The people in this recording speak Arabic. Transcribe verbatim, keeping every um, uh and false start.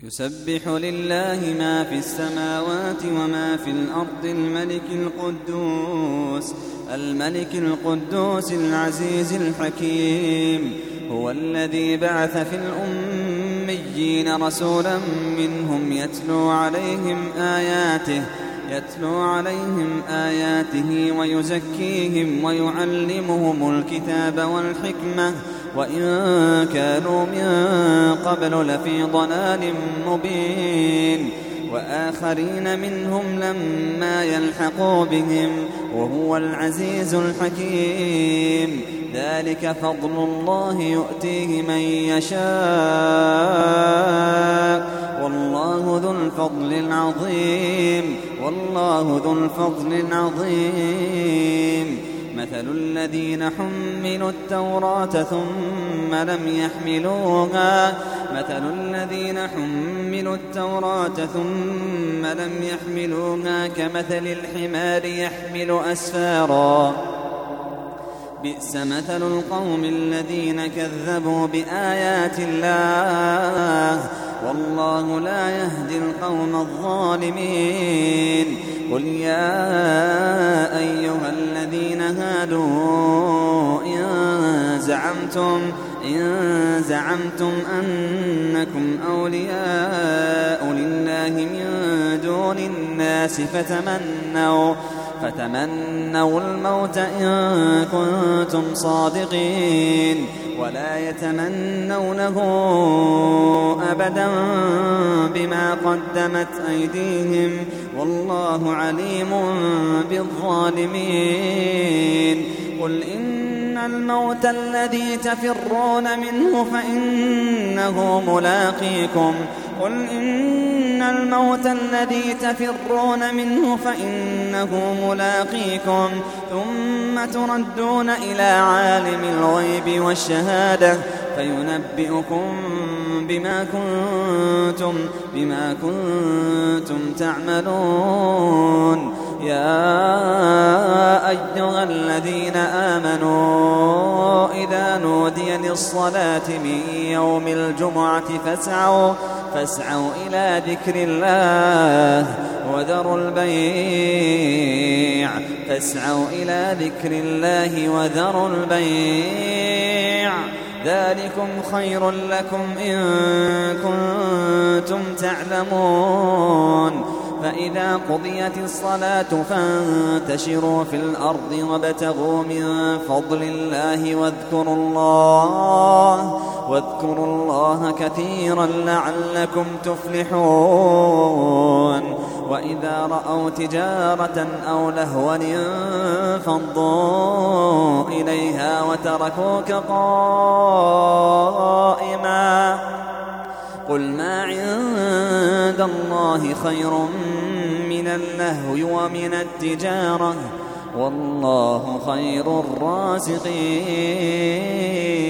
يسبح لله ما في السماوات وما في الأرض الملك القدوس الملك القدوس العزيز الحكيم. هو الذي بعث في الأميين رسولا منهم يتلو عليهم آياته يتلو عليهم آياته ويزكيهم ويعلمهم الكتاب والحكمة وإن كانوا من قبل لفي ضلال مبين. وآخرين منهم لما يلحقوا بهم وهو العزيز الحكيم. ذلك فضل الله يؤتيه من يشاء والله ذو الفضل العظيم والله ذو الفضل العظيم. مثل الذين حملوا التوراة ثم لم يحملوها مثل الذين حملوا التوراة ثم لم يحملوها كمثل الحمار يحمل أسفارا بئس مثل القوم الذين كذبوا بآيات الله والله لا يهدي القوم الظالمين. قل يا أيها الذين هادوا إن زعمتم إن زعمتم أنكم أولياء لله من دون الناس فتمنوا فتمنوا الموت إن كنتم صادقين ولا يتمنونه أبدا بما قدمت أيديهم والله عليم بالظالمين. قل إن الموت الذي تفرون منه فإنه ملاقيكم قل إن الموت الذي تفرون منه فإنه ملاقيكم ثم تردون إلى عالم الغيب والشهادة فينبئكم بما كنتم بما كنتم تعملون. يا أيها الذين آمنوا إذا نودي للصلاة من يوم الجمعة فاسعوا فاسعوا إلى ذكر الله وذروا البيع فاسعوا إلى ذكر الله وذروا البيع ذلكم خير لكم إن كنتم تعلمون. فإذا قضيت الصلاة فانتشروا في الأرض وابتغوا من فضل الله واذكروا الله واذكروا الله كثيرا لعلكم تفلحون. وإذا رأوا تجارة أو لهوا انفضوا إليها وتركوك قائما قل ما عند الله خير من اللهو ومن التجارة والله خير الرازقين.